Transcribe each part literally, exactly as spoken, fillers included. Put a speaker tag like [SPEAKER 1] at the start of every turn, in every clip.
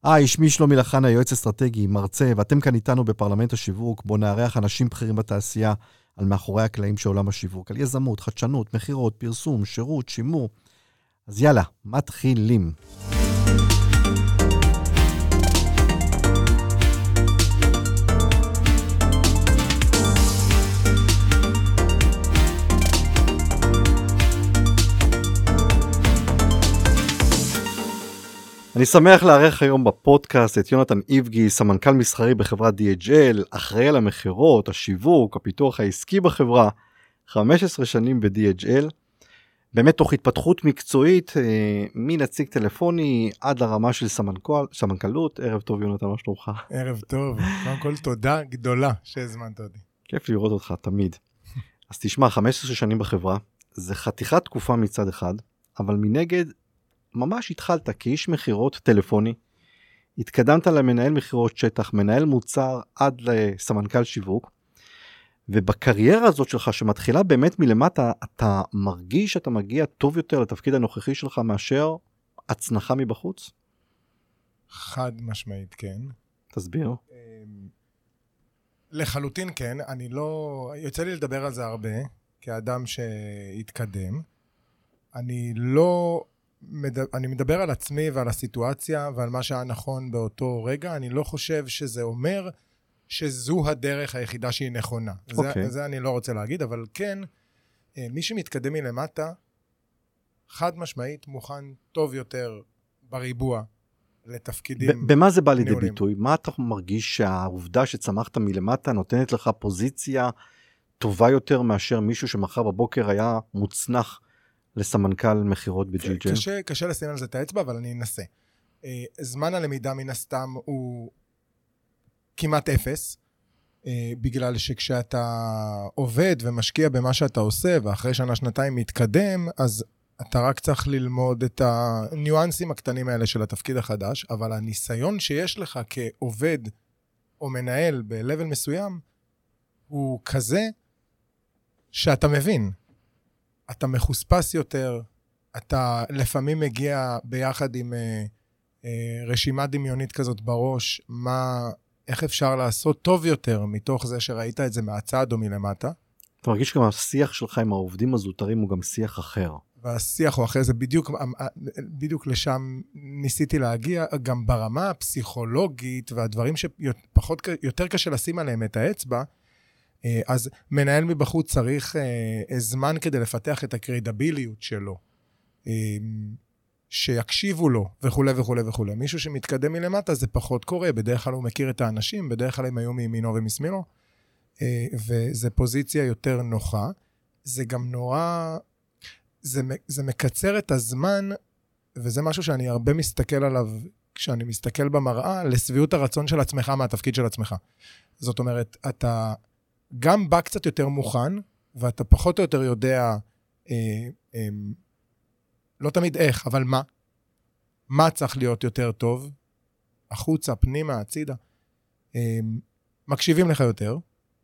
[SPEAKER 1] היי, שמי שלומי לחנה, יועץ אסטרטגי, מרצה, ואתם כאן איתנו בפרלמנט השיווק, בו נארח אנשים בכירים בתעשייה על מאחורי הקלעים של עולם השיווק, על יזמות, חדשנות, מחירות, פרסום, שירות, שימור. אז יאללה, מתחילים. אני שמח לארח היום בפודקאסט את יונתן איבגי, סמנכ"ל מסחרי בחברת די אייץ' אל, אחראי על המחירות, השיווק, הפיתוח העסקי בחברה, חמש עשרה שנים ב-די אייץ' אל, באמת תוך התפתחות מקצועית, מנציג טלפוני עד לרמה של סמנכ"ל, סמנכ"לות. ערב טוב יונתן, מה שלומך?
[SPEAKER 2] ערב טוב, קודם כל תודה גדולה שהזמנת אותי.
[SPEAKER 1] כיף לראות אותך תמיד. אז תשמע, חמש עשרה שנים בחברה, זה חתיכת תקופה מצד אחד, אבל מנגד, ממש התחלת כאיש מחירות טלפוני, התקדמת למנהל מחירות שטח, מנהל מוצר עד לסמנכ"ל שיווק, ובקריירה הזאת שלך שמתחילה באמת מלמטה, אתה מרגיש שאתה מגיע טוב יותר לתפקיד הנוכחי שלך מאשר הצנחה מבחוץ?
[SPEAKER 2] חד משמעית, כן.
[SPEAKER 1] תסביר.
[SPEAKER 2] לחלוטין כן, אני לא, יוצא לי לדבר על זה הרבה, כאדם שהתקדם, אני לא... אני מדבר על עצמי ועל הסיטואציה ועל מה שהיה נכון באותו רגע, אני לא חושב שזה אומר שזו הדרך היחידה שהיא נכונה. Okay. זה, זה אני לא רוצה להגיד, אבל כן, מי שמתקדם מלמטה, חד משמעית מוכן טוב יותר בריבוע לתפקידים.
[SPEAKER 1] במה זה בא לידי ביטוי? מה אתה מרגיש שהעובדה שצמחת מלמטה נותנת לך פוזיציה טובה יותר מאשר מישהו שמחר בבוקר היה מוצנח לסמנכ"ל מחירות ב-די אייץ' אל?
[SPEAKER 2] קשה, קשה לשים על זה את האצבע, אבל אני אנסה. זמן הלמידה מן הסתם הוא כמעט אפס, בגלל שכשאתה עובד ומשקיע במה שאתה עושה, ואחרי שנה שנתיים מתקדם, אז אתה רק צריך ללמוד את הניואנסים הקטנים האלה של התפקיד החדש, אבל הניסיון שיש לך כעובד או מנהל ב-level מסוים, הוא כזה שאתה מבין. אתה מחוספס יותר, אתה לפעמים מגיע ביחד עם אה, אה, רשימה דמיונית כזאת בראש, מה, איך אפשר לעשות טוב יותר מתוך זה שראית את זה מהצד או מלמטה.
[SPEAKER 1] אתה מרגיש גם השיח שלך עם העובדים הזוטרים הוא גם שיח אחר.
[SPEAKER 2] והשיח הוא אחר, זה בדיוק, בדיוק לשם ניסיתי להגיע, גם ברמה הפסיכולוגית והדברים שפחות, יותר קשה לשים עליהם את האצבע, אז מנהל מבחוץ צריך אה, זמן כדי לפתח את הקרדיביליות שלו, אה, שיקשיבו לו וכו' וכו' וכו'. מישהו שמתקדם מלמטה זה פחות קורה, בדרך כלל הוא מכיר את האנשים, בדרך כלל הם היו מימינו ומשמאלו, אה, וזה פוזיציה יותר נוחה. זה גם נורא, זה, זה מקצר את הזמן, וזה משהו שאני הרבה מסתכל עליו, כשאני מסתכל במראה, לסביעות הרצון של עצמך מהתפקיד של עצמך. זאת אומרת, אתה... גם בא קצת יותר מוכן, ואתה פחות או יותר יודע, אה, אה, לא תמיד איך, אבל מה? מה צריך להיות יותר טוב? החוצה, פנימה, הצידה. אה, מקשיבים לך יותר.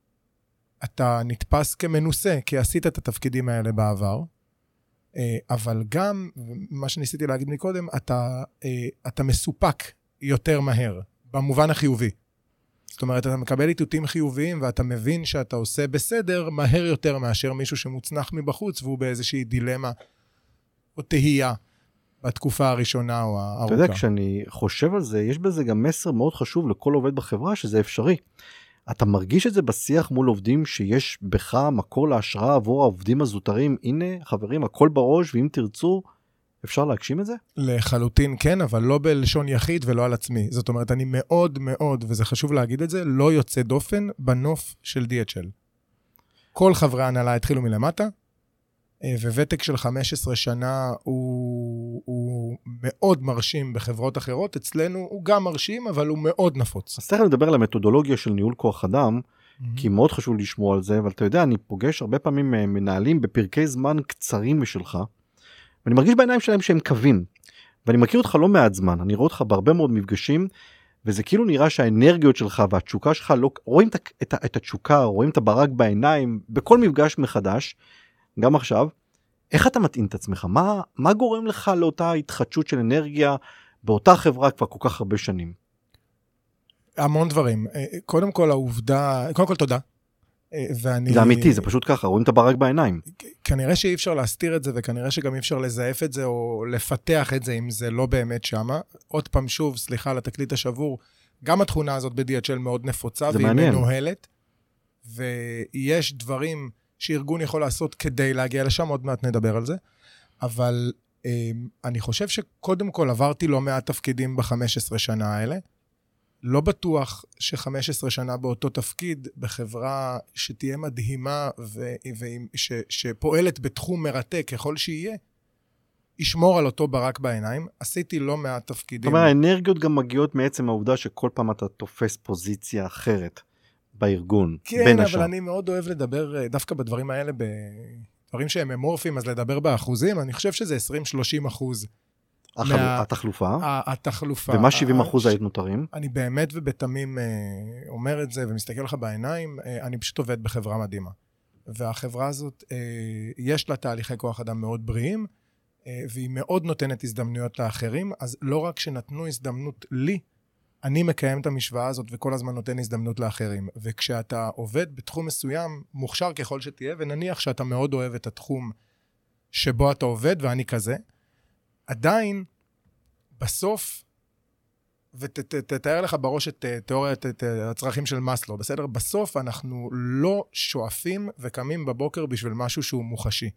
[SPEAKER 2] אתה נתפס כמנוסה, כי עשית את התפקידים האלה בעבר, אה, אבל גם, מה שניסיתי להגיד מקודם, אתה, אה, אתה מסופק יותר מהר, במובן החיובי. זאת אומרת, אתה מקבל איתותים חיוביים, ואתה מבין שאתה עושה בסדר מהר יותר מאשר מישהו שמוצנח מבחוץ, והוא באיזושהי דילמה או תהייה בתקופה הראשונה או הארוכה.
[SPEAKER 1] אתה יודע, כשאני חושב על זה, יש בזה גם מסר מאוד חשוב לכל עובד בחברה, שזה אפשרי. אתה מרגיש את זה בשיח מול עובדים, שיש בך מקור להשראה עבור העובדים הזוטרים. הנה, חברים, הכל בראש, ואם תרצו, אפשר להגשים את זה?
[SPEAKER 2] לחלוטין כן, אבל לא בלשון יחיד ולא על עצמי. זאת אומרת, אני מאוד מאוד, וזה חשוב להגיד את זה, לא יוצא דופן בנוף של די אייץ' אל. כל חברי ההנהלה התחילו מלמטה, וותק של חמש עשרה שנה הוא, הוא מאוד מרשים בחברות אחרות. אצלנו הוא גם מרשים, אבל הוא מאוד נפוץ.
[SPEAKER 1] אז תכף נדבר על המתודולוגיה של ניהול כוח אדם, mm-hmm. כי מאוד חשוב לשמוע על זה, אבל אתה יודע, אני פוגש הרבה פעמים מנהלים בפרקי זמן קצרים משלך, ואני מרגיש בעיניים שלהם שהם קווים, ואני מכיר אותך לא מעט זמן, אני רואה אותך בהרבה מאוד מפגשים, וזה כאילו נראה שהאנרגיות שלך והתשוקה שלך, לא, רואים את, את, את התשוקה, רואים את הברק בעיניים, בכל מפגש מחדש, גם עכשיו, איך אתה מתאים את עצמך? מה, מה גורם לך לאותה התחדשות של אנרגיה באותה חברה כבר כל כך הרבה שנים?
[SPEAKER 2] המון דברים. קודם כל העובדה, קודם כל תודה. ואני...
[SPEAKER 1] זה אמיתי, זה פשוט ככה, רואים את הברק בעיניים.
[SPEAKER 2] כנראה שאי אפשר להסתיר את זה, וכנראה שגם אי אפשר לזייף את זה, או לפתח את זה, אם זה לא באמת שמה. עוד פעם שוב, סליחה על התקליט השבור, גם התכונה הזאת ב-די אייץ' אל מאוד נפוצה, והיא מעניין. מנוהלת, ויש דברים שארגון יכול לעשות כדי להגיע לשם, עוד מעט נדבר על זה, אבל אני חושב שקודם כל עברתי לא מעט תפקידים ב-חמש עשרה שנה האלה, לא בטוח ש-חמש עשרה שנה באותו תפקיד, בחברה שתהיה מדהימה, ו- ו- ש- שפועלת בתחום מרתק ככל שיהיה, ישמור על אותו ברק בעיניים. עשיתי לא מעט תפקידים.
[SPEAKER 1] זאת אומרת, האנרגיות גם מגיעות מעצם העובדה שכל פעם אתה תופס פוזיציה אחרת בארגון,
[SPEAKER 2] כן,
[SPEAKER 1] בין
[SPEAKER 2] אבל
[SPEAKER 1] השאר.
[SPEAKER 2] אני מאוד אוהב לדבר דווקא בדברים האלה, בדברים שהם אמורפיים, אז לדבר באחוזים, אני חושב שזה עשרים שלושים אחוז.
[SPEAKER 1] החל... מה... התחלופה.
[SPEAKER 2] התחלופה.
[SPEAKER 1] ומה שבעים אחוז היית נותרים?
[SPEAKER 2] אני באמת ובתמים אומר את זה, ומסתכל לך בעיניים, אני פשוט עובד בחברה מדהימה. והחברה הזאת, יש לה תהליכי כוח אדם מאוד בריאים, והיא מאוד נותנת הזדמנויות לאחרים, אז לא רק שנתנו הזדמנות לי, אני מקיים את המשוואה הזאת, וכל הזמן נותן הזדמנות לאחרים. וכשאתה עובד בתחום מסוים, מוכשר ככל שתהיה, ונניח שאתה מאוד אוהב את התחום שבו אתה עובד, ואני כזה, עדיין, בסוף, ותתאר לך בראש את תיאוריית, את הצרכים של מאסלו, בסדר? בסוף אנחנו לא שואפים וקמים בבוקר בשביל משהו שהוא מוחשי.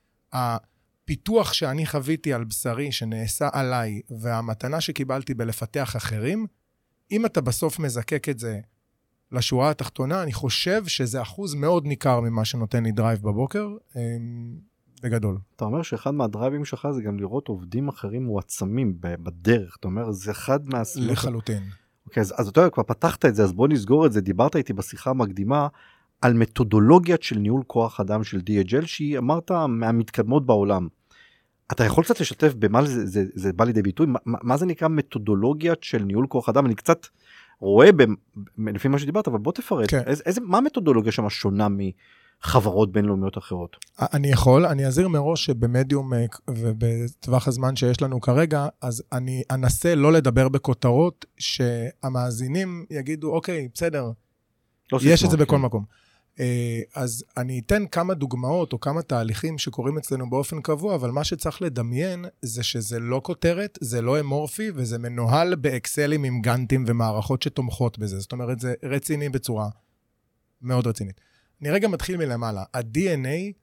[SPEAKER 2] הפיתוח שאני חוויתי על בשרי, שנעשה עליי, והמתנה שקיבלתי בלפתח אחרים, אם אתה בסוף מזקק את זה לשורה התחתונה, אני חושב שזה אחוז מאוד ניכר ממה שנותן לי דרייב בבוקר, בגדול.
[SPEAKER 1] אתה אומר שאחד מהדרייבים שלך זה גם לראות עובדים אחרים מועצמים בדרך. אתה אומר, זה אחד מהסביבות.
[SPEAKER 2] לחלוטין.
[SPEAKER 1] אוקיי, אז, אז אתה יודע, כבר פתחת את זה, אז בוא נסגור את זה. דיברת איתי בשיחה המקדימה על מתודולוגיית של ניהול כוח אדם של די אייץ' אל, שהיא אמרת מהמתקדמות בעולם. אתה יכול קצת לשתף במה זה, זה, זה בא לידי ביטוי? מה, מה זה נקרא מתודולוגיית של ניהול כוח אדם? אני קצת רואה ב, לפי מה שדיברת, אבל בוא תפרט. כן. איזה, איזה, מה המתודולוגיה שמה שונה מ... חברות בינלאומיות אחרות?
[SPEAKER 2] אני יכול, אני אזהיר מראש שבמדיום ובטווח הזמן שיש לנו כרגע, אז אני אנסה לא לדבר בכותרות שהמאזינים יגידו, אוקיי, בסדר, לא יש את זה בכל כן. מקום. אז אני אתן כמה דוגמאות או כמה תהליכים שקורים אצלנו באופן קבוע, אבל מה שצריך לדמיין זה שזה לא כותרת, זה לא אמורפי, וזה מנוהל באקסלים עם גנטים ומערכות שתומכות בזה. זאת אומרת, זה רציני בצורה מאוד רצינית. אני רגע מתחיל מלמעלה. ה-די אן איי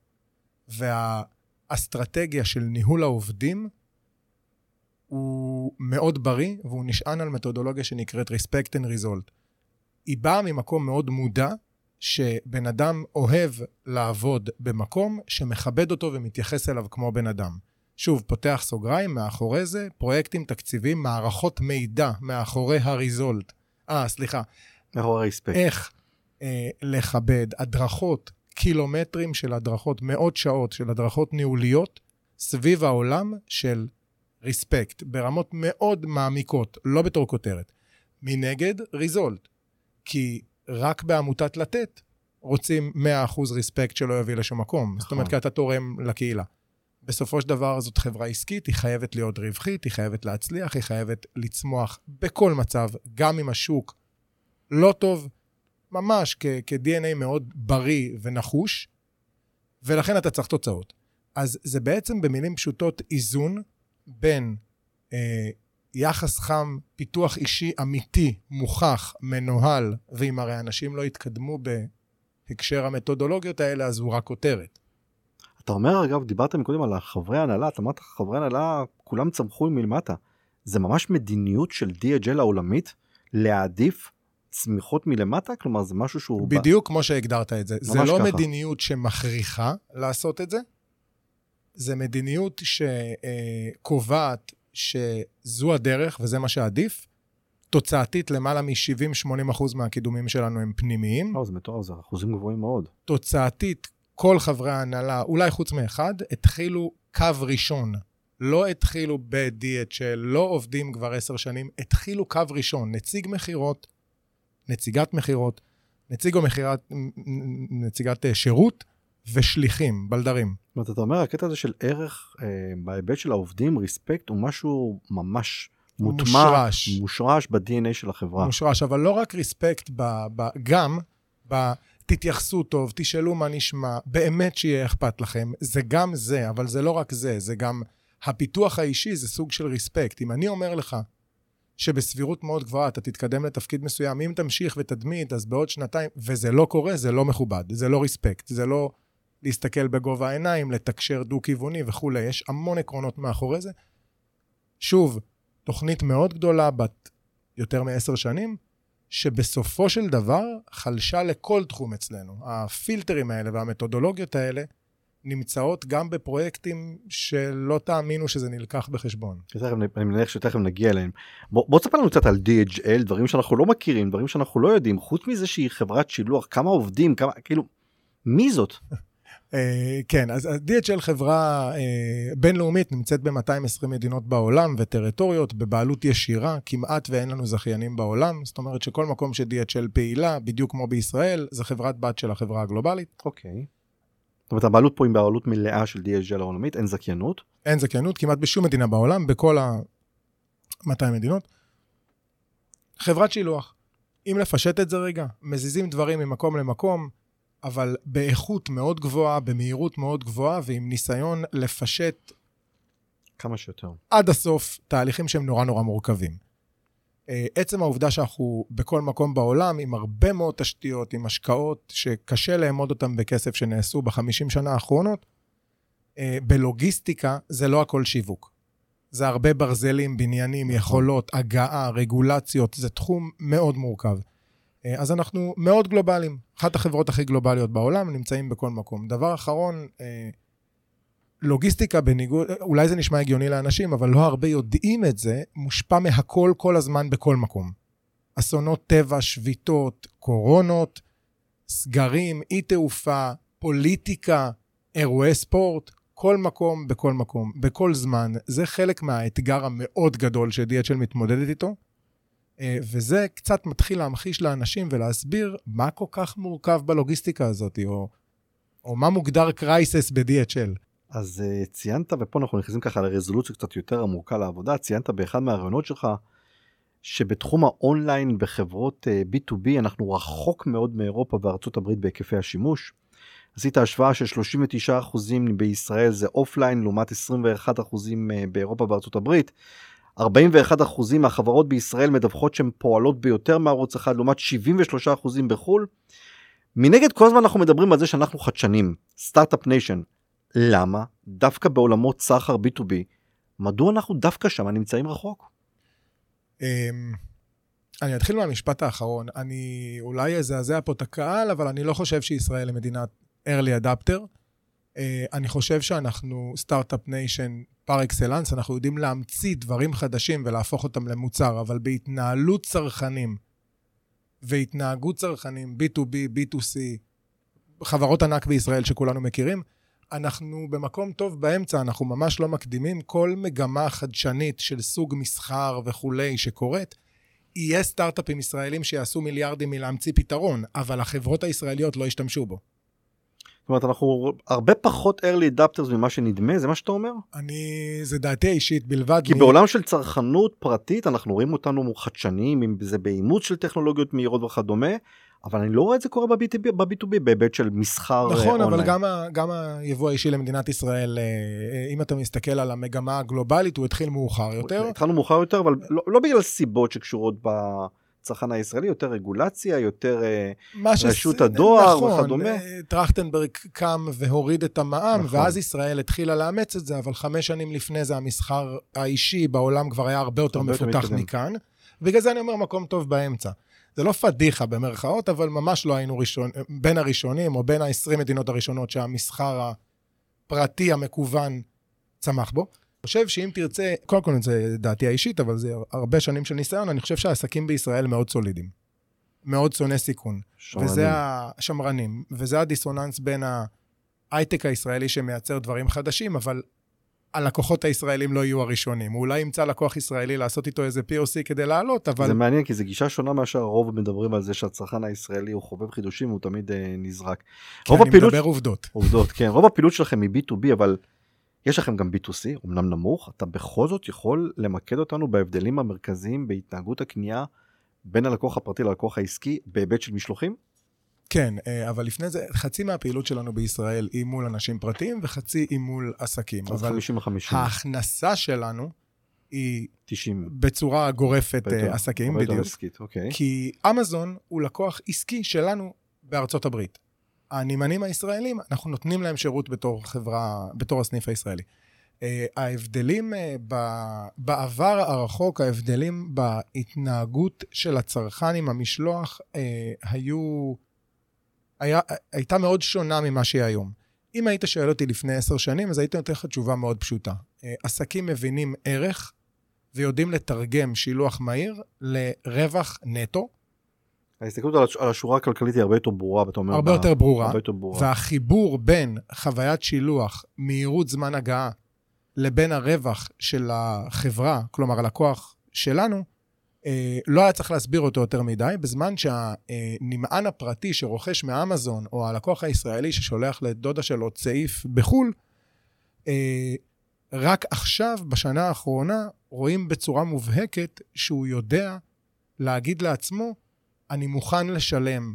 [SPEAKER 2] והאסטרטגיה של ניהול העובדים הוא מאוד בריא, והוא נשען על מתודולוגיה שנקראת Respect and Result. היא באה ממקום מאוד מודע, שבן אדם אוהב לעבוד במקום שמכבד אותו ומתייחס אליו כמו בן אדם. שוב, פותח סוגריים, מאחורי זה, פרויקטים תקציבים, מערכות מידע, מאחורי ה-Result. אה, סליחה.
[SPEAKER 1] מאחורי Respect.
[SPEAKER 2] איך? לכבד, הדרכות, קילומטרים של הדרכות, מאות שעות של הדרכות ניהוליות, סביב העולם של ריספקט, ברמות מאוד מעמיקות, לא בתור כותרת. מנגד, ריזולט, כי רק בעמותת לתת, רוצים מאה אחוז ריספקט שלא יביא לשום מקום. נכון. זאת אומרת, כי אתה תורם לקהילה. בסופו של דבר, זאת חברה עסקית, היא חייבת להיות רווחית, היא חייבת להצליח, היא חייבת לצמוח בכל מצב, גם אם השוק לא טוב, ממש כ-די אן איי מאוד בריא ונחוש, ולכן אתה צריך תוצאות. אז זה בעצם במילים פשוטות איזון בין אה, יחס חם, פיתוח אישי אמיתי, מוכח, מנוהל, ואם הרי אנשים לא יתקדמו בהקשר המתודולוגיות האלה, אז הוא רק כותרת.
[SPEAKER 1] אתה אומר, אגב, דיברתם קודם על חברי הנהלה, אתה אמרת, חברי הנהלה, כולם צמחו מלמטה. זה ממש מדיניות של די אייץ' אל העולמית, להעדיף צמיחות מלמטה? כלומר, זה משהו שהוא...
[SPEAKER 2] בדיוק כמו שהגדרת את זה. זה לא מדיניות שמכריחה לעשות את זה, זה מדיניות שקובעת שזו הדרך, וזה מה שעדיף, תוצאתית למעלה מ-שבעים שמונים אחוז מהקידומים שלנו הם פנימיים.
[SPEAKER 1] לא, זה מטורף, זה אחוזים גבוהים מאוד.
[SPEAKER 2] תוצאתית, כל חברי ההנהלה, אולי חוץ מאחד, התחילו קו ראשון. לא התחילו ב-די אייץ' אל, לא עובדים כבר עשר שנים, התחילו קו ראשון, נציג מחירות, נציגת מחירות, נציג או מחירת, נציגת שירות ושליחים, בלדרים.
[SPEAKER 1] זאת אומרת, אתה אומר, הקטע הזה של ערך, אה, בהיבט של העובדים, ריספקט, הוא משהו ממש מוטמע,
[SPEAKER 2] מושרש.
[SPEAKER 1] מושרש ב-די אן איי של החברה.
[SPEAKER 2] מושרש, אבל לא רק ריספקט, ב, ב, גם ב... תתייחסו טוב, תשאלו מה נשמע, באמת שיהיה אכפת לכם, זה גם זה, אבל זה לא רק זה, זה גם הפיתוח האישי, זה סוג של ריספקט. אם אני אומר לך שבסבירות מאוד גבוהה אתה תתקדם לתפקיד מסוים, אם תמשיך ותדמית, אז בעוד שנתיים, וזה לא קורה, זה לא מכובד, זה לא ריספקט, זה לא להסתכל בגובה העיניים, לתקשר דו-כיווני וכו'. יש המון עקרונות מאחורי זה. שוב, תוכנית מאוד גדולה, בת יותר מעשר שנים, שבסופו של דבר חלשה לכל תחום אצלנו. הפילטרים האלה והמתודולוגיות האלה נמצאות גם בפרויקטים שלא תאמינו שזה נלקח בחשבון.
[SPEAKER 1] אני מניח שתכף נגיע אליהם. בוא, בוא תספר לנו קצת על די אייץ' אל, דברים שאנחנו לא מכירים, דברים שאנחנו לא יודעים, חוץ מזה שהיא חברת שילוח, כמה עובדים, כמה, כאילו, מי זאת?
[SPEAKER 2] כן, אז די אייץ' אל חברה בינלאומית, נמצאת ב-מאתיים ועשרים מדינות בעולם וטריטוריות, בבעלות ישירה, כמעט ואין לנו זכיינים בעולם, זאת אומרת שכל מקום ש-די אייץ' אל פעילה, בדיוק כמו בישראל, זה חברת בת של החברה הגלובלית.
[SPEAKER 1] אוקיי. זאת אומרת, הבעלות פה היא בעלות מלאה של די אייץ' אל העולמית, אין זכיינות?
[SPEAKER 2] אין זכיינות, כמעט בשום מדינה בעולם, בכל ה-מאתיים מדינות. חברת שילוח. אם לפשט את זה רגע, מזיזים דברים ממקום למקום, אבל באיכות מאוד גבוהה, במהירות מאוד גבוהה, ועם ניסיון לפשט
[SPEAKER 1] כמה שיותר.
[SPEAKER 2] עד הסוף, תהליכים שהם נורא נורא מורכבים. עצם העובדה שאנחנו בכל מקום בעולם, עם הרבה מאוד תשתיות, עם השקעות, שקשה לאמוד אותם בכסף שנעשו בחמישים שנה האחרונות, בלוגיסטיקה זה לא הכל שיווק. זה הרבה ברזלים, בניינים, יכולות, הגעה, רגולציות, זה תחום מאוד מורכב. אז אנחנו מאוד גלובליים. אחת החברות הכי גלובליות בעולם נמצאים בכל מקום. דבר אחרון, לוגיסטיקה בניגוד, אולי זה נשמע הגיוני לאנשים, אבל לא הרבה יודעים את זה, מושפע מהכל כל הזמן בכל מקום. אסונות טבע, שביתות, קורונות, סגרים, אי תעופה, פוליטיקה, אירועי ספורט, כל מקום בכל מקום, בכל זמן. זה חלק מהאתגר המאוד גדול ש-די אייץ' אל מתמודדת איתו. וזה קצת מתחיל להמחיש לאנשים ולהסביר מה כל כך מורכב בלוגיסטיקה הזאת, או, או מה מוגדר קרייסס ב-די אייץ' אל.
[SPEAKER 1] אז uh, ציינת, ופה אנחנו נכנסים ככה לרזולוציה קצת יותר עמוקה לעבודה, ציינת באחד מהרעיונות שלך, שבתחום האונליין בחברות uh, בי טו בי, אנחנו רחוק מאוד מאירופה וארצות הברית בהיקפי השימוש. עשית השוואה של שלושים ותשעה אחוזים בישראל זה אופליין, לעומת עשרים ואחד אחוזים uh, באירופה וארצות הברית. ארבעים ואחד אחוזים מהחברות בישראל מדווחות שהן פועלות ביותר מערוץ אחד, לעומת שבעים ושלושה אחוזים בחול. מנגד כל הזמן אנחנו מדברים על זה שאנחנו חדשנים, סטארט-אפ ניישן. למה? דווקא בעולמות סחר בי טו בי, מדוע אנחנו דווקא שם נמצאים רחוק?
[SPEAKER 2] אני אתחיל מהמשפט האחרון. אני אולי אזעזע פה את הקהל, אבל אני לא חושב שישראל היא מדינת early adapter. אני חושב שאנחנו סטארט-אפ ניישן פר אקסלנס, אנחנו יודעים להמציא דברים חדשים ולהפוך אותם למוצר, אבל בהתנהלות צרכנים והתנהגות צרכנים, בי טו בי, בי טו סי, חברות ענק בישראל שכולנו מכירים, אנחנו במקום טוב באמצע, אנחנו ממש לא מקדימים. כל מגמה חדשנית של סוג מסחר וכולי שקורית, יהיה סטארט-אפים ישראלים שיעשו מיליארדים מלהמציא פתרון, אבל החברות הישראליות לא ישתמשו בו.
[SPEAKER 1] זאת אומרת, אנחנו הרבה פחות early adapters ממה שנדמה, זה מה שאתה אומר?
[SPEAKER 2] אני, זה דעתי האישית בלבד.
[SPEAKER 1] כי מ... בעולם של צרכנות פרטית, אנחנו רואים אותנו חדשניים, אם זה באימוץ של טכנולוגיות מהירות וכדומה, אבל אני לא רואה את זה קורה ב-בי טו בי, בהיבט של מסחר
[SPEAKER 2] נכון,
[SPEAKER 1] אונליין.
[SPEAKER 2] אבל גם, גם היבוא האישי למדינת ישראל, אם אתה מסתכל על המגמה הגלובלית, הוא התחיל מאוחר יותר.
[SPEAKER 1] התחלנו מאוחר יותר, אבל לא, לא בגלל סיבות שקשורות בצרכן הישראלי, יותר רגולציה, יותר רשות הדואר
[SPEAKER 2] נכון,
[SPEAKER 1] וכדומה.
[SPEAKER 2] טרכטנברג קם והוריד את המע"מ, נכון. ואז ישראל התחילה לאמץ את זה, אבל חמש שנים לפני זה המסחר האישי בעולם כבר היה הרבה יותר מפותח מכאן. בגלל זה אני אומר מקום טוב באמצע. זה לא פדיחה במרכאות, אבל ממש לא היינו ראשון, בין הראשונים, או בין ה-עשרים מדינות הראשונות שהמסחר הפרטי המקוון צמח בו. אני חושב שאם תרצה, קודם כל זה דעתי האישית, אבל זה הרבה שנים של ניסיון, אני חושב שהעסקים בישראל מאוד סולידיים. מאוד שונא סיכון. שמרנים. וזה השמרנים, וזה הדיסוננס בין ההייטק הישראלי שמייצר דברים חדשים, אבל הלקוחות הישראלים לא יהיו הראשונים. הוא אולי ימצא לקוח ישראלי לעשות איתו איזה פי או סי כדי לעלות, אבל...
[SPEAKER 1] זה מעניין, כי זו גישה שונה מאשר הרוב מדברים על זה שהצרכן הישראלי הוא חובב חידושים, הוא תמיד אה, נזרק.
[SPEAKER 2] כי אני הפילוט... מדבר עובדות.
[SPEAKER 1] עובדות, כן. רוב הפעילות שלכם היא בי טו בי, אבל יש לכם גם בי טו סי, אמנם נמוך, אתה בכל זאת יכול למקד אותנו בהבדלים המרכזיים בהתנהגות הקנייה בין הלקוח הפרטי ללקוח העסקי בהיבט של משלוחים?
[SPEAKER 2] כן, אבל לפני זה, חצי מהפעילות שלנו בישראל היא מול אנשים פרטיים, וחצי היא מול עסקים.
[SPEAKER 1] אז חמישים וחמישים.
[SPEAKER 2] ההכנסה שלנו היא
[SPEAKER 1] תשעים.
[SPEAKER 2] בצורה גורפת עסקים, בדיוק.
[SPEAKER 1] עסקית, אוקיי.
[SPEAKER 2] כי אמזון הוא לקוח עסקי שלנו בארצות הברית. הנמענים הישראלים, אנחנו נותנים להם שירות בתור חברה, בתור הסניף הישראלי. ההבדלים בעבר הרחוק, ההבדלים בהתנהגות של הצרכן עם המשלוח, היו, היה, הייתה מאוד שונה ממה שהיא היום. אם היית שואל אותי לפני עשר שנים, אז הייתי נותן לך תשובה מאוד פשוטה. עסקים מבינים ערך, ויודעים לתרגם שילוח מהיר לרווח נטו.
[SPEAKER 1] ההסתכלות על השורה הכלכלית היא הרבה יותר ברורה, ואתה אומר...
[SPEAKER 2] הרבה יותר ברורה.
[SPEAKER 1] הרבה יותר ברורה.
[SPEAKER 2] והחיבור בין חוויית שילוח, מהירות זמן הגעה, לבין הרווח של החברה, כלומר הלקוח שלנו, לא היה צריך להסביר אותו יותר מדי, בזמן שהנמען הפרטי שרוכש מאמזון, או הלקוח הישראלי ששולח לדודה שלו צעיף בחול, רק עכשיו, בשנה האחרונה, רואים בצורה מובהקת שהוא יודע להגיד לעצמו, אני מוכן לשלם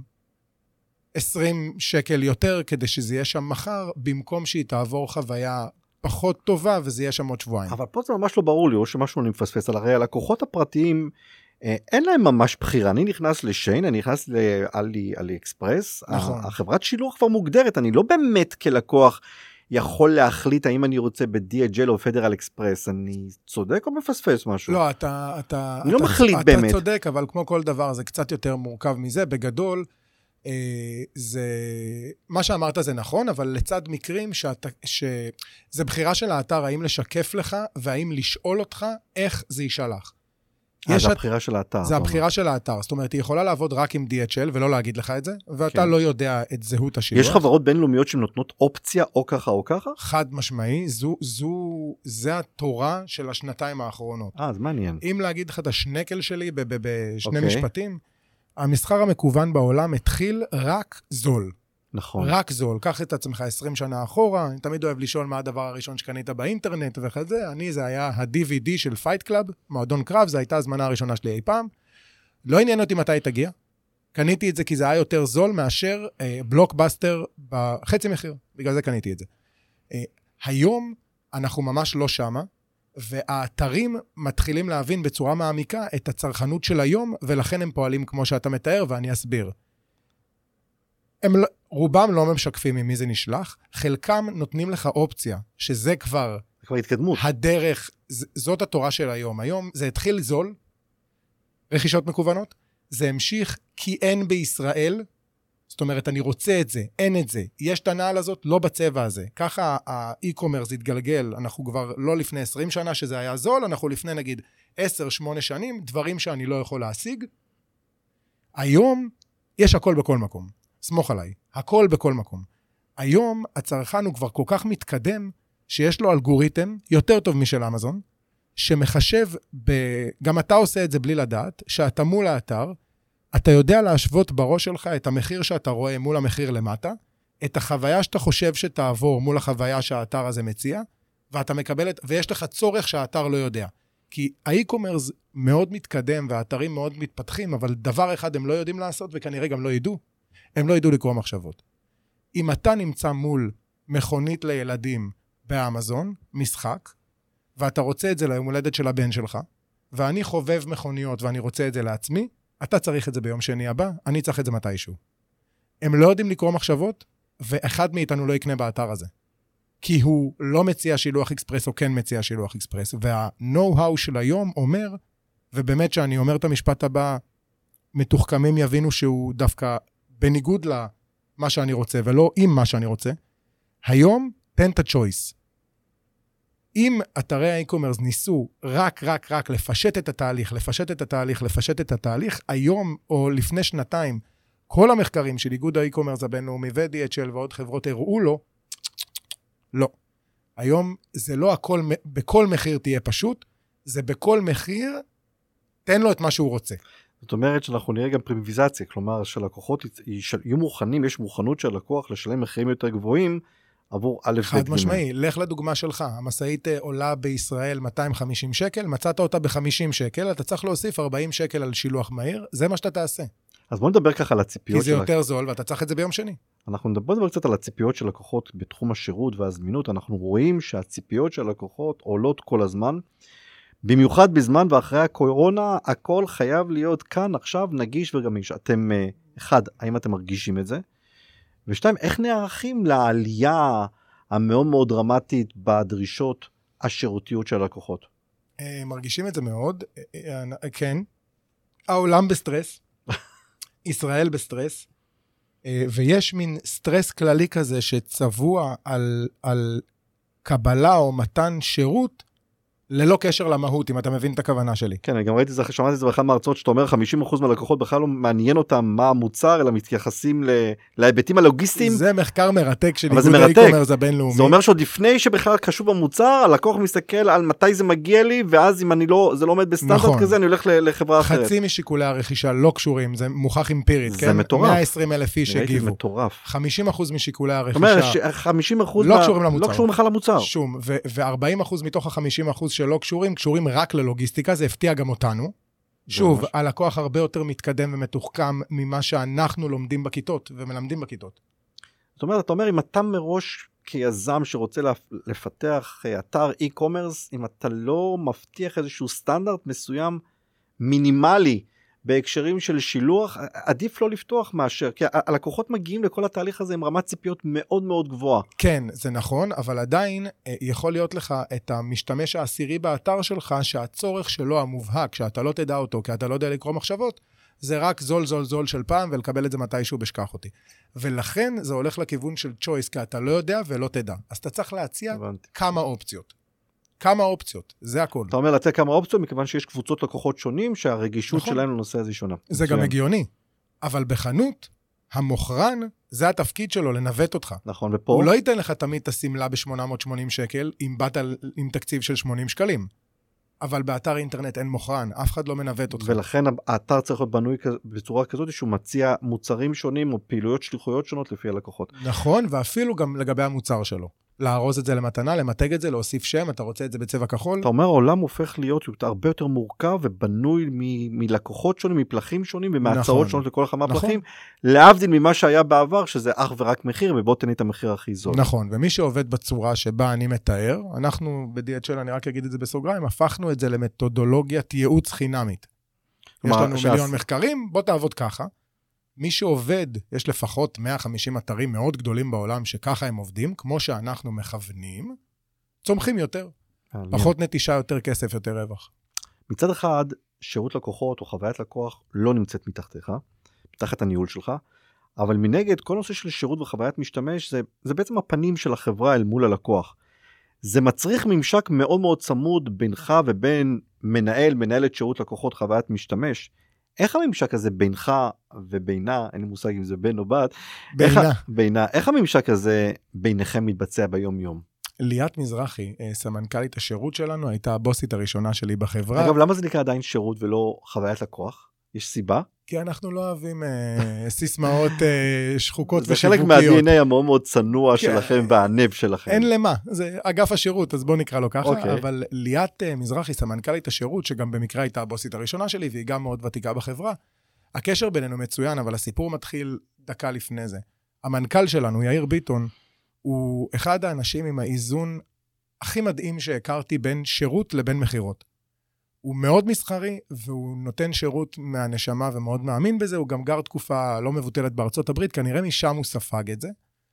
[SPEAKER 2] עשרים שקל יותר, כדי שזה יהיה שם מחר, במקום שהיא תעבור חוויה פחות טובה, וזה יהיה שם עוד שבועיים.
[SPEAKER 1] אבל פה זה ממש לא ברור לי, או שמשהו אני מפספס על הרי הלקוחות הפרטיים, אין להם ממש בחירה. אני נכנס לשיין, אני נכנס לאלי, אלי אקספרס,
[SPEAKER 2] נכון.
[SPEAKER 1] החברת שילוח כבר מוגדרת, אני לא באמת כלקוח יכול להחליט האם אני רוצה ב-די אייץ' אל או פדרל אקספרס, אני צודק או מפספס משהו?
[SPEAKER 2] לא, אתה... אתה
[SPEAKER 1] אני לא
[SPEAKER 2] אתה,
[SPEAKER 1] מחליט
[SPEAKER 2] אתה
[SPEAKER 1] באמת.
[SPEAKER 2] אתה צודק, אבל כמו כל דבר, זה קצת יותר מורכב מזה. בגדול, אה, זה... מה שאמרת זה נכון, אבל לצד מקרים שאתה, שזה בחירה של האתר, האם לשקף לך, והאם לשאול אותך איך זה יישלח.
[SPEAKER 1] אה, זה הבחירה של האתר.
[SPEAKER 2] זה הבחירה של האתר. זאת אומרת, היא יכולה לעבוד רק עם די אייץ' אל, ולא להגיד לך את זה, ואתה לא יודע את זהות השילוח.
[SPEAKER 1] יש חברות בינלאומיות שנותנות אופציה או ככה או ככה?
[SPEAKER 2] חד משמעי, זו, זו, זה התורה של השנתיים האחרונות.
[SPEAKER 1] אה, זה מעניין.
[SPEAKER 2] אם להגיד לך את השנקל שלי בשני משפטים, המסחר המקוון בעולם התחיל רק זול.
[SPEAKER 1] נכון.
[SPEAKER 2] רק זול. קח את עצמך עשרים שנה אחורה, אני תמיד אוהב לשאול מה הדבר הראשון שקנית באינטרנט וכזה, אני זה היה ה-די וי די של פייט קלאב, מועדון קרב, זו הייתה הזמנה הראשונה שלי אי פעם. לא עניין אותי מתי תגיע. קניתי את זה כי זה היה יותר זול מאשר אה, בלוקבאסטר בחצי מחיר. בגלל זה קניתי את זה. אה, היום אנחנו ממש לא שמה, והאתרים מתחילים להבין בצורה מעמיקה את הצרכנות של היום, ולכן הם פועלים כמו שאתה מתאר, ואני אסביר. הם לא, רובם לא משקפים ממי זה נשלח, חלקם נותנים לך אופציה, שזה כבר...
[SPEAKER 1] זה כבר התקדמות.
[SPEAKER 2] הדרך, זאת התורה של היום. היום זה התחיל זול, רכישות מקוונות, זה המשיך כי אין בישראל, זאת אומרת, אני רוצה את זה, אין את זה, יש את הנעל הזאת, לא בצבע הזה. ככה האי-קומרס התגלגל, אנחנו כבר לא לפני עשרים שנה שזה היה זול, אנחנו לפני נגיד עשר שמונה שנים, דברים שאני לא יכול להשיג. היום יש הכל בכל מקום. סמוך עליי, הכל בכל מקום. היום הצרכן הוא כבר כל כך מתקדם, שיש לו אלגוריתם יותר טוב משל אמזון, שמחשב, ב... גם אתה עושה את זה בלי לדעת, שאתה מול האתר, אתה יודע להשוות בראש שלך את המחיר שאתה רואה מול המחיר למטה, את החוויה שאתה חושב שתעבור מול החוויה שהאתר הזה מציע, ואתה מקבל את... ויש לך צורך שהאתר לא יודע. כי האי-קומרס מאוד מתקדם, והאתרים מאוד מתפתחים, אבל דבר אחד הם לא יודעים לעשות, וכנראה גם לא ידעו. הם לא ידעו לקרוא מחשבות. אם אתה נמצא מול מכונית לילדים באמזון, משחק, ואתה רוצה את זה ליום הולדת של הבן שלך, ואני חובב מכוניות ואני רוצה את זה לעצמי, אתה צריך את זה ביום שני הבא, אני צריך את זה מתישהו. הם לא יודעים לקרוא מחשבות, ואחד מאיתנו לא יקנה באתר הזה. כי הוא לא מציע שילוח אקספרס, או כן מציע שילוח אקספרס, וה-know-how של היום אומר, ובאמת שאני אומר את המשפט הבא, מתוחכמים יבינו שהוא דווקא בניגוד למה שאני רוצה, ולא עם מה שאני רוצה, היום תן את ה-choice. אם אתרי האי-קומרס ניסו רק, רק, רק לפשט את התהליך, לפשט את התהליך, לפשט את התהליך, היום או לפני שנתיים, כל המחקרים של איגוד האי-קומרס הבינלאומי ו-די אייץ' אל ועוד חברות הראו לו, לא. היום זה לא הכל, בכל מחיר תהיה פשוט, זה בכל מחיר, תן לו את מה שהוא רוצה.
[SPEAKER 1] זאת אומרת שאנחנו נראה גם פרימיביזציה, כלומר שלקוחות יהיו מוכנים, יש מוכנות של לקוח לשלם מחירים יותר גבוהים, עבור א' ב'
[SPEAKER 2] חד משמעי, לך לדוגמה שלך, המשאית עולה בישראל מאתיים וחמישים שקל, מצאת אותה ב-חמישים שקל, אתה צריך להוסיף ארבעים שקל על שילוח מהיר, זה מה שאתה תעשה.
[SPEAKER 1] אז בוא נדבר ככה על הציפיות.
[SPEAKER 2] כי זה יותר זול, ואתה צריך את זה ביום שני.
[SPEAKER 1] אנחנו נדבר, נדבר קצת על הציפיות של לקוחות בתחום השירות והזמינות. אנחנו רואים שהציפיות של לקוחות עולות כל הזמן, במיוחד בזמן ואחרי הקורונה, הכל חייב להיות כאן, עכשיו, נגיש וגמיש. אתם, אחד, האם אתם מרגישים את זה? ושתיים, איך נערכים לעלייה המאוד מאוד דרמטית בדרישות השירותיות של הלקוחות?
[SPEAKER 2] מרגישים את זה מאוד, כן. העולם בסטרס, ישראל בסטרס, ויש מין סטרס כללי כזה שצבוע על, על קבלה או מתן שירות, ללא קשר למהות, אם אתה מבין את הכוונה שלי.
[SPEAKER 1] כן, אני גם ראיתי את זה, שמעתי את זה באחד מהארצות, שאתה אומר חמישים אחוז מהלקוחות בכלל לא מעניין אותם מה המוצר, אלא מתייחסים להיבטים הלוגיסטיים.
[SPEAKER 2] זה מחקר מרתק של איגוד האי-קומרס הבינלאומי.
[SPEAKER 1] זה אומר שעוד לפני שבכלל קשור במוצר, הלקוח מסתכל על מתי זה מגיע לי, ואז אם אני לא, זה לא עומד בסטנדרט כזה, אני הולך לחברה אחרת.
[SPEAKER 2] חצי משיקולי הרכישה לא קשורים, זה מוכח אמפירית,
[SPEAKER 1] זה מטורף.
[SPEAKER 2] מאה ועשרים אלף איש הגיבו.
[SPEAKER 1] מטורף.
[SPEAKER 2] חמישים אחוז משיקולי הרכישה
[SPEAKER 1] חמישים אחוז
[SPEAKER 2] לא קשורים למוצר.
[SPEAKER 1] לא קשורים בכלל למוצר.
[SPEAKER 2] שום, ו-ארבעים אחוז מתוך ה-חמישים אחוז שלא קשורים, קשורים רק ללוגיסטיקה, זה הפתיע גם אותנו. שוב, הלקוח הרבה יותר מתקדם ומתוחכם ממה שאנחנו לומדים בכיתות ומלמדים בכיתות.
[SPEAKER 1] זאת אומרת, אתה אומר, אם אתה מראש כיזם שרוצה לפתח אתר אי-קומרס, אם אתה לא מבטיח איזשהו סטנדרט מסוים מינימלי בהקשרים של שילוח, עדיף לא לפתוח מאשר, כי הלקוחות מגיעים לכל התהליך הזה עם רמת ציפיות מאוד מאוד גבוהה.
[SPEAKER 2] כן, זה נכון, אבל עדיין יכול להיות לך את המשתמש העשירי באתר שלך, שהצורך שלו המובהק, שאתה לא תדע אותו, כי אתה לא יודע לקרוא מחשבות, זה רק זול זול זול של פעם, ולקבל את זה מתישהו בשכח אותי. ולכן זה הולך לכיוון של choice, כי אתה לא יודע ולא תדע. אז אתה צריך להציע הבנתי. כמה אופציות. כמה אופציות, זה הכל.
[SPEAKER 1] אתה אומר להציע כמה אופציות, מכיוון שיש קבוצות לקוחות שונים, שהרגישות נכון. שלהם לנושא הזה שונה.
[SPEAKER 2] זה גם הגיוני. אבל בחנות, המוכרן, זה התפקיד שלו, לנווט אותך.
[SPEAKER 1] נכון, ופה...
[SPEAKER 2] הוא לא ייתן לך תמיד את הסמלה ב-שמונה מאות ושמונים שקל, אם באת עם תקציב של שמונים שקלים. אבל באתר אינטרנט אין מוכרן, אף אחד לא מנווט אותך.
[SPEAKER 1] ולכן האתר צריך להיות בנוי בצורה כזאת, שהוא מציע מוצרים שונים, או פעילויות שליחויות שונות לפי הלקוחות.
[SPEAKER 2] נכון, ואפילו גם לגבי המוצר שלו. לארוז את זה למתנה, למתג את זה, להוסיף שם, אתה רוצה את זה בצבע כחול.
[SPEAKER 1] אתה אומר, העולם הופך להיות הרבה יותר מורכב, ובנוי מ- מלקוחות שונים, מפלחים שונים, ומהצעות נכון. שונות לכל אחד מהפלחים, נכון. להבדיל ממה שהיה בעבר, שזה אך ורק מחיר, ובוא תני את המחיר הכי זול.
[SPEAKER 2] נכון, ומי שעובד בצורה שבה אני מתאר, אנחנו ב-די אייץ' אל, אני רק אגיד את זה בסוגריים, הפכנו את זה למתודולוגיית ייעוץ חינמית. יש לנו שעש... מיליון מחקרים, בוא תעבוד ככה. מי שעובד, יש לפחות מאה וחמישים אתרים מאוד גדולים בעולם שככה הם עובדים, כמו שאנחנו מכוונים, צומחים יותר. פחות נטישה, יותר כסף, יותר רווח.
[SPEAKER 1] מצד אחד, שירות לקוחות או חוויית לקוח לא נמצאת מתחתיך, מתחת הניהול שלך, אבל מנגד, כל נושא של שירות וחוויית משתמש, זה, זה בעצם הפנים של החברה אל מול הלקוח. זה מצריך ממשק מאוד מאוד צמוד בינך ובין מנהל, מנהלת שירות לקוחות חוויית משתמש. איך הממשק הזה בינך ובינה, אין לי מושג אם זה בן או בת,
[SPEAKER 2] בינה.
[SPEAKER 1] איך, בינה, איך הממשק הזה ביניכם מתבצע ביום יום?
[SPEAKER 2] ליאת מזרחי, סמנכ"לית השירות שלנו, הייתה הבוסית הראשונה שלי בחברה.
[SPEAKER 1] אגב, למה זה נקרא עדיין שירות ולא חוויית לקוח? יש סיבה?
[SPEAKER 2] כי אנחנו לא אוהבים אה, סיסמאות אה, שחוקות
[SPEAKER 1] זה
[SPEAKER 2] ושיווקיות.
[SPEAKER 1] חלק מה-די אן איי המאוד מאוד צנוע שלכם והענב שלכם.
[SPEAKER 2] אין למה, זה אגף השירות, אז בוא נקרא לו ככה, okay. אבל ליאת אה, מזרחי, סמנכ"לית השירות, שגם במקרה הייתה הבוסית הראשונה שלי, והיא גם מאוד ותיקה בחברה, הקשר בינינו מצוין, אבל הסיפור מתחיל דקה לפני זה. המנכ"ל שלנו, יאיר ביטון, הוא אחד האנשים עם האיזון הכי מדהים שהכרתי בין שירות לבין מחירות. הוא מאוד מסחרי, והוא נותן שירות מהנשמה ומאוד מאמין בזה, הוא גם גר תקופה לא מבוטלת בארצות הברית, כנראה משם הוא ספג את זה.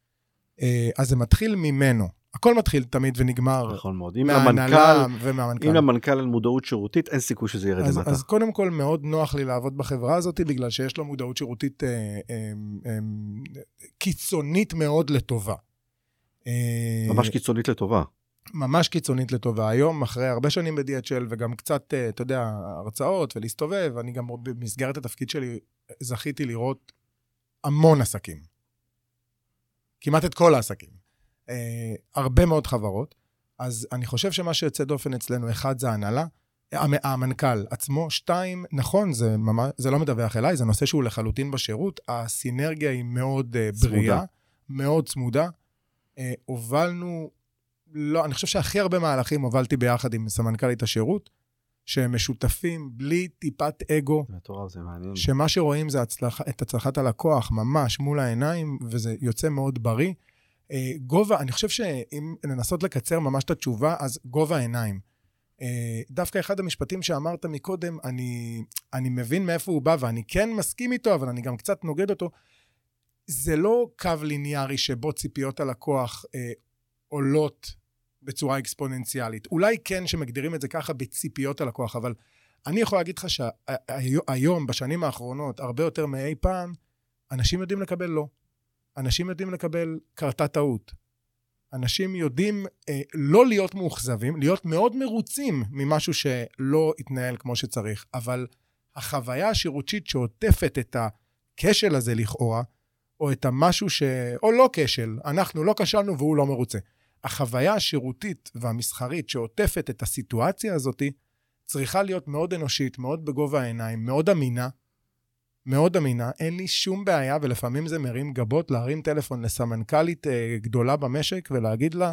[SPEAKER 2] אז זה מתחיל ממנו. הכל מתחיל תמיד ונגמר
[SPEAKER 1] נכון מאוד.
[SPEAKER 2] מההנהלה ומהמנכ"ל.
[SPEAKER 1] אם למנכ"ל על מודעות שירותית, אין סיכוי שזה ירד
[SPEAKER 2] אז,
[SPEAKER 1] למטה.
[SPEAKER 2] אז קודם כל מאוד נוח לי לעבוד בחברה הזאת, בגלל שיש לו מודעות שירותית אה, אה, אה, קיצונית מאוד לטובה.
[SPEAKER 1] ממש קיצונית לטובה.
[SPEAKER 2] ממש קיצונית לטובה. היום, אחרי הרבה שנים ב-די אייץ' אל, וגם קצת, אתה יודע, הרצאות ולהסתובב, אני גם במסגרת התפקיד שלי זכיתי לראות המון עסקים. כמעט את כל העסקים. אה, הרבה מאוד חברות. אז אני חושב שמה שיוצא דופן אצלנו, אחד זה ההנהלה, המנכ"ל עצמו, שתיים, נכון, זה, ממש, זה לא מדווח אליי, זה נושא שהוא לחלוטין בשירות, הסינרגיה היא מאוד צמודה. בריאה, מאוד צמודה, הובלנו, לא, אני חושב שהכי הרבה מהלכים הובלתי ביחד עם סמנכ"לית השירות, שהם משותפים בלי טיפת אגו.
[SPEAKER 1] מטורף, זה מעניין.
[SPEAKER 2] שמה שרואים זה הצלח, את הצלחת הלקוח ממש מול העיניים, וזה יוצא מאוד בריא. גובה, אני חושב שאם ננסות לקצר ממש את התשובה, אז גובה העיניים. דווקא אחד המשפטים שאמרת מקודם, אני, אני מבין מאיפה הוא בא, ואני כן מסכים איתו, אבל אני גם קצת נוגד אותו. זה לא קו ליניארי שבו ציפיות הלקוח אה, עולות בצורה אקספוננציאלית. אולי כן שמגדירים את זה ככה בציפיות הלקוח, אבל אני יכול להגיד לך שהיום, בשנים האחרונות, הרבה יותר מאי פעם, אנשים יודעים לקבל לא. אנשים יודעים לקבל קרתה טעות. אנשים יודעים אה, לא להיות מאוכזבים, להיות מאוד מרוצים ממשהו שלא יתנהל כמו שצריך, אבל החוויה השירותית שעוטפת את הכשל הזה לכאורה, או את המשהו ש... או לא כשל, אנחנו לא כשלנו והוא לא מרוצה. החוויה השירותית והמסחרית שעוטפת את הסיטואציה הזאת, צריכה להיות מאוד אנושית, מאוד בגובה העיניים, מאוד אמינה, מאוד אמינה, אין לי שום בעיה, ולפעמים זה מרים גבות, להרים טלפון לסמנכ"לית אה, גדולה במשק, ולהגיד לה,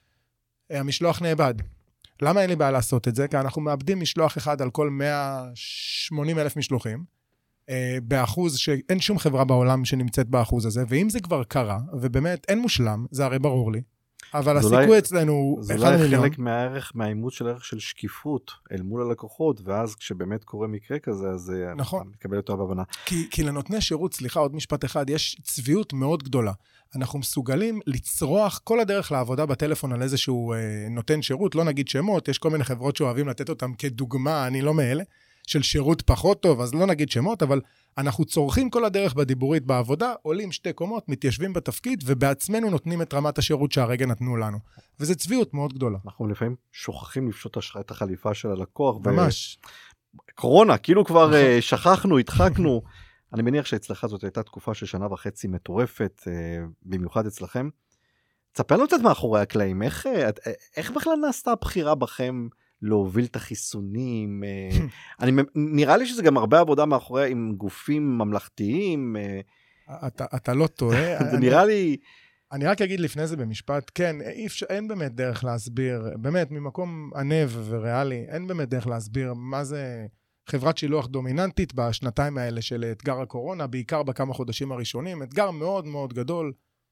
[SPEAKER 2] המשלוח נאבד. למה אין לי בעיה לעשות את זה? כי אנחנו מאבדים משלוח אחד על כל מאה ושמונים אלף משלוחים, אה, באחוז שאין שום חברה בעולם שנמצאת באחוז הזה, ואם זה כבר קרה, ובאמת אין מושלם, זה הרי ברור לי, אבל הסיכוי אצלנו הוא
[SPEAKER 1] אחד מיליון. זה אולי חלק מהערך, מהאימוץ של הערך של שקיפות אל מול הלקוחות, ואז כשבאמת קורה מקרה כזה, אז נכון. אתה מקבל אותו בהבנה.
[SPEAKER 2] כי, כי לנותני שירות, סליחה, עוד משפט אחד, יש צביעות מאוד גדולה. אנחנו מסוגלים לצרוח כל הדרך לעבודה בטלפון על איזשהו אה, נותן שירות, לא נגיד שמות, יש כל מיני חברות שאוהבים לתת אותם כדוגמה, אני לא מאלה, של שירות פחות טוב, אז לא נגיד שמות, אבל אנחנו צורכים כל הדרך בדיבורית בעבודה, עולים שתי קומות, מתיישבים בתפקיד, ובעצמנו נותנים את רמת השירות שהרגע נתנו לנו. וזה צביעות מאוד גדולה.
[SPEAKER 1] אנחנו לפעמים שוכחים לפשוט את החליפה של הלקוח.
[SPEAKER 2] ממש.
[SPEAKER 1] קורונה, כאילו כבר שכחנו, התחקנו. אני מניח שאצלך זאת הייתה תקופה של שנה וחצי מטורפת, במיוחד אצלכם. תספר לנו קצת מאחורי הקלעים, איך, איך בכלל נעשתה הבחירה בכם להוביל את החיסונים? אני, נראה לי שזה גם הרבה עבודה מאחורי עם גופים ממלכתיים.
[SPEAKER 2] אתה, אתה לא טועה.
[SPEAKER 1] זה נראה לי...
[SPEAKER 2] אני רק אגיד לפני זה במשפט, כן, אין באמת דרך להסביר, באמת ממקום ענב וריאלי, אין באמת דרך להסביר מה זה חברת שילוח דומיננטית בשנתיים האלה של אתגר הקורונה, בעיקר בכמה חודשים הראשונים, אתגר מאוד מאוד גדול,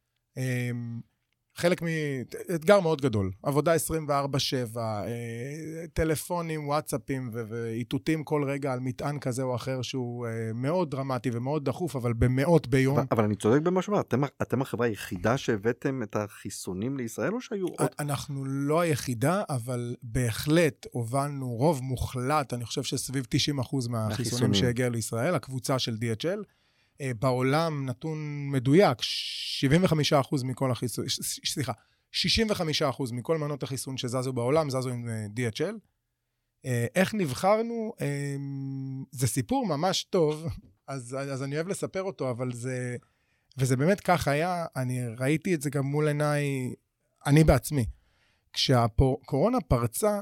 [SPEAKER 2] חלק מאתגר מאוד גדול, עבודה עשרים וארבע שבע, טלפונים, וואטסאפים ואיתותים כל רגע על מטען כזה או אחר שהוא מאוד דרמטי ומאוד דחוף, אבל במאות ביום.
[SPEAKER 1] אבל אני צודק במשהו, אתם, אתם החברה היחידה שהבאתם את החיסונים לישראל או שהיו עוד?
[SPEAKER 2] אנחנו לא היחידה, אבל בהחלט הובלנו רוב מוחלט, אני חושב שסביב תשעים אחוז מהחיסונים שהגיע לישראל, הקבוצה של די אץ' אל, בעולם נתון מדויק, שבעים וחמישה אחוז מכל החיסון, סליחה, שישים וחמישה אחוז מכל מנות החיסון שזזו בעולם, זזו עם די אץ' אל. איך נבחרנו? זה סיפור ממש טוב, אז, אז אני אוהב לספר אותו, אבל זה, וזה באמת כך היה, אני ראיתי את זה גם מול עיניי, אני בעצמי. כשהקורונה פרצה,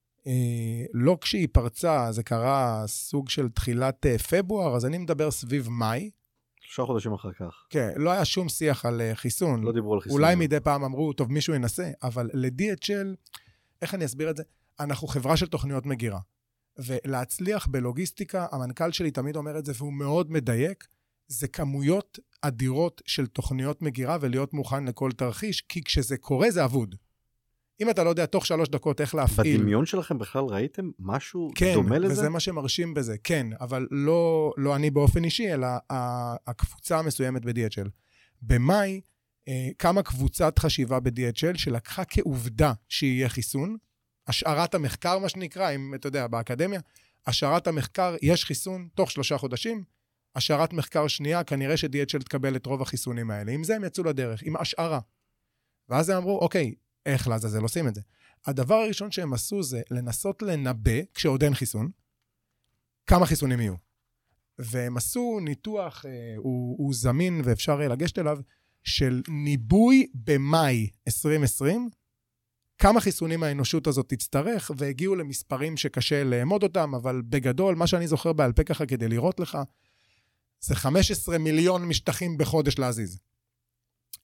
[SPEAKER 2] לא כשהיא פרצה, זה קרה סוג של תחילת פברואר, אז אני מדבר סביב מאי,
[SPEAKER 1] שלושה חודשים אחר כך.
[SPEAKER 2] כן, לא היה שום שיח על חיסון.
[SPEAKER 1] לא דיברו על חיסון.
[SPEAKER 2] אולי מדי פעם אמרו, טוב, מישהו ינסה, אבל ל-די אץ' אל, איך אני אסביר את זה? אנחנו חברה של תוכניות מגירה. ולהצליח בלוגיסטיקה, המנכ"ל שלי תמיד אומר את זה, והוא מאוד מדייק, זה כמויות אדירות של תוכניות מגירה, ולהיות מוכן לכל תרחיש, כי כשזה קורה זה אבוד. אם אתה לא יודע תוך שלוש דקות איך להפעיל...
[SPEAKER 1] בדמיון שלכם בכלל ראיתם משהו
[SPEAKER 2] כן,
[SPEAKER 1] דומה לזה?
[SPEAKER 2] כן, וזה מה שמרשים בזה, כן, אבל לא, לא אני באופן אישי, אלא הקבוצה המסוימת ב-די אץ' אל. במאי, קמה קבוצת חשיבה ב-די אץ' אל, שלקחה כעובדה שיהיה חיסון, השערת המחקר, מה שנקרא, אם אתה יודע, באקדמיה, השערת המחקר, יש חיסון תוך שלושה חודשים, השערת מחקר שנייה, כנראה ש-די אץ' אל תקבל את רוב החיסונים האלה. עם זה הם יצאו לדרך, עם השערה. ואז הם אמרו, אוקיי, איך לעזאזל עושים את זה? הדבר הראשון שהם עשו זה לנסות לנבא, כשעוד אין חיסון, כמה חיסונים יהיו. והם עשו ניתוח, אה, הוא, הוא זמין ואפשר לגשת אליו, של ניבוי במאי עשרים עשרים, כמה חיסונים האנושות הזאת תצטרך, והגיעו למספרים שקשה לאמוד אותם, אבל בגדול, מה שאני זוכר בעל פה ככה כדי לראות לך, זה חמישה עשר מיליון משטחים בחודש להזיז.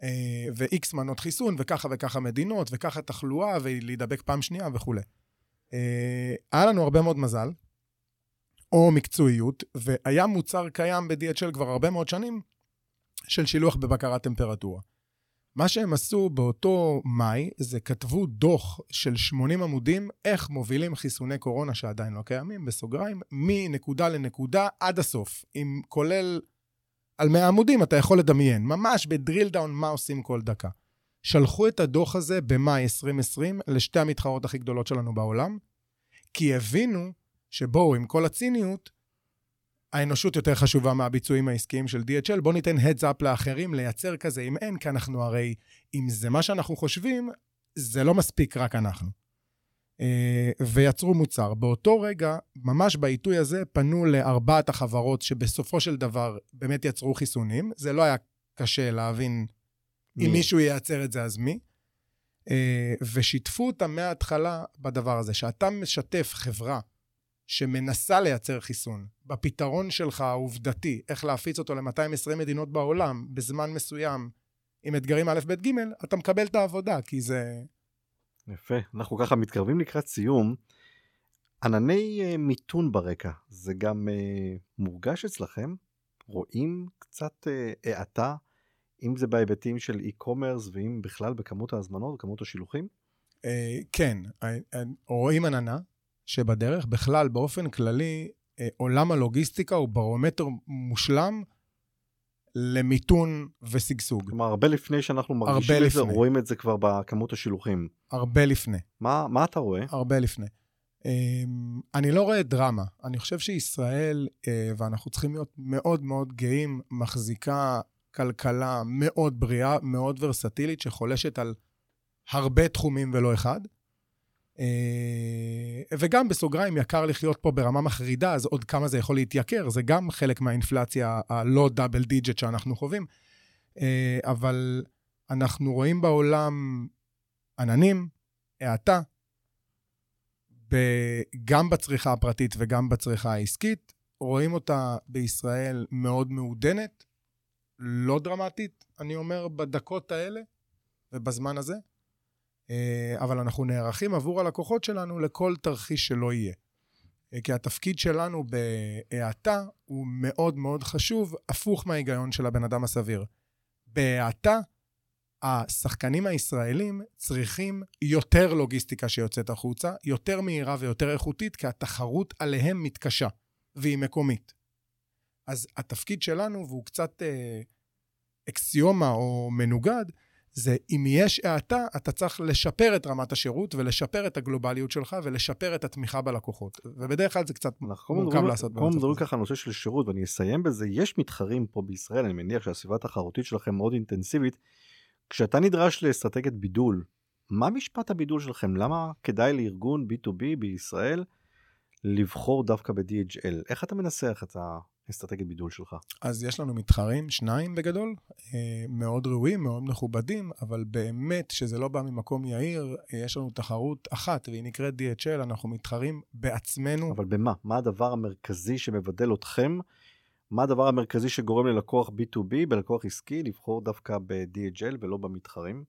[SPEAKER 2] ו-X מנות חיסון, וככה וככה מדינות, וככה תחלואה, ולהידבק פעם שנייה וכו'. היה לנו הרבה מאוד מזל, או מקצועיות, והיה מוצר קיים ב-די אייץ' אל כבר הרבה מאוד שנים, של שילוח בבקרת טמפרטורה. מה שהם עשו באותו מאי, זה כתבו דוח של שמונים עמודים, איך מובילים חיסוני קורונה שעדיין לא קיימים, בסוגריים, מנקודה לנקודה עד הסוף. אם כולל על מאה עמודים, אתה יכול לדמיין, ממש בדריל דאון מה עושים כל דקה. שלחו את הדוח הזה במאי עשרים עשרים לשתי המתחרות הכי גדולות שלנו בעולם, כי הבינו שבואו, עם כל הציניות, האנושות יותר חשובה מהביצועים העסקיים של די אייץ' אל, בוא ניתן heads up לאחרים, לייצר כזה אם אין, כי אנחנו הרי, אם זה מה שאנחנו חושבים, זה לא מספיק רק אנחנו. ויצרו מוצר. באותו רגע, ממש בעיתוי הזה, פנו לארבעת החברות שבסופו של דבר באמת יצרו חיסונים, זה לא היה קשה להבין אם מישהו ייצר את זה אז מי, ושיתפו אותם מההתחלה בדבר הזה, שאתה משתף חברה, שמנסה לייצר חיסון, בפתרון שלך העובדתי, איך להפיץ אותו ל-מאתיים ועשרים מדינות בעולם, בזמן מסוים, עם אתגרים א' ב' ג', אתה מקבל את העבודה, כי זה...
[SPEAKER 1] יפה, אנחנו ככה מתקרבים לקראת סיום. ענני מיתון ברקע, זה גם uh, מורגש אצלכם? רואים קצת uh, העתה, אם זה בהיבטים של e-commerce, ואם בכלל בכמות ההזמנות, בכמות השילוחים?
[SPEAKER 2] Uh, כן, רואים עננה, שבדרך, בכלל, באופן כללי, עולם הלוגיסטיקה הוא ברומטר מושלם למיתון וסגסוג.
[SPEAKER 1] כלומר, הרבה לפני שאנחנו מרגישים את זה, רואים את זה כבר בכמות השילוחים.
[SPEAKER 2] הרבה לפני.
[SPEAKER 1] מה, מה אתה רואה?
[SPEAKER 2] הרבה לפני. אני לא רואה דרמה. אני חושב שישראל, ואנחנו צריכים להיות מאוד מאוד גאים, מחזיקה כלכלה מאוד בריאה, מאוד ורסטילית, שחולשת על הרבה תחומים ולא אחד. וגם בסוגריים יקר לחיות פה ברמה מחרידה, אז עוד כמה זה יכול להתייקר, זה גם חלק מהאינפלציה הלא דאבל דיג'ט שאנחנו חווים, אבל אנחנו רואים בעולם עננים, העתה, גם בצריכה הפרטית וגם בצריכה העסקית, רואים אותה בישראל מאוד מעודנת, לא דרמטית, אני אומר, בדקות האלה ובזמן הזה, אבל אנחנו נערכים עבור הלקוחות שלנו לכל תרחיש שלא יהיה. כי התפקיד שלנו בהעתה הוא מאוד מאוד חשוב, הפוך מההיגיון של הבן אדם הסביר. בהעתה, השחקנים הישראלים צריכים יותר לוגיסטיקה שיוצאת החוצה, יותר מהירה ויותר איכותית, כי התחרות עליהם מתקשה, והיא מקומית. אז התפקיד שלנו, והוא קצת אה, אקסיומה או מנוגד, זה אם יש העתה, אתה צריך לשפר את רמת השירות, ולשפר את הגלובליות שלך, ולשפר את התמיכה בלקוחות. ובדרך כלל זה קצת מורכב לעשות.
[SPEAKER 1] כמו מדברים ככה נושא של שירות, ואני אסיים בזה, יש מתחרים פה בישראל, אני מניח שהסביבה התחרותית שלכם מאוד אינטנסיבית, כשאתה נדרש לאסטרטגיית בידול, מה משפט הבידול שלכם? למה כדאי לארגון בי טו בי בישראל לבחור דווקא ב-די אייץ' אל? איך אתה מנסח את האסטרטגיית בידול שלך?
[SPEAKER 2] אז יש לנו מתחרים, שניים בגדול, מאוד ראויים, מאוד מכובדים, אבל באמת שזה לא בא ממקום יאיר, יש לנו תחרות אחת, והיא נקראת די אייץ' אל, אנחנו מתחרים בעצמנו.
[SPEAKER 1] אבל במה? מה הדבר המרכזי שמבדל אתכם? מה הדבר המרכזי שגורם ללקוח בי טו בי, בלקוח עסקי, לבחור דווקא ב-די אייץ' אל ולא במתחרים?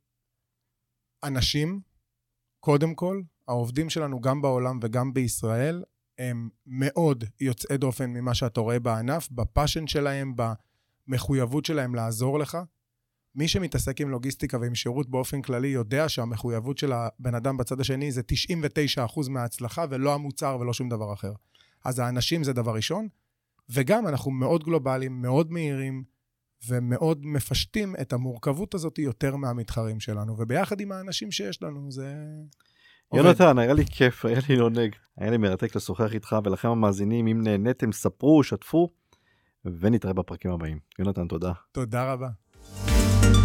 [SPEAKER 2] אנשים, קודם כל, העובדים שלנו גם בעולם וגם בישראל, הם מאוד יוצאי דופן ממה שאתה רואה בענף, בפאשן שלהם, במחויבות שלהם לעזור לך. מי שמתעסק עם לוגיסטיקה ועם שירות באופן כללי יודע שהמחויבות של הבן אדם בצד השני זה תשעים ותשעה אחוז מההצלחה, ולא המוצר ולא שום דבר אחר. אז האנשים זה דבר ראשון, וגם אנחנו מאוד גלובליים, מאוד מהירים, ומאוד מפשטים את המורכבות הזאת יותר מהמתחרים שלנו, וביחד עם האנשים שיש לנו זה...
[SPEAKER 1] יונתן, היה לי כיף, היה לי עונג, היה לי מרתק לשוחח איתך, ולכם המאזינים, אם נהניתם, ספרו, שתפו, ונתראה בפרקים הבאים. יונתן, תודה.
[SPEAKER 2] תודה רבה.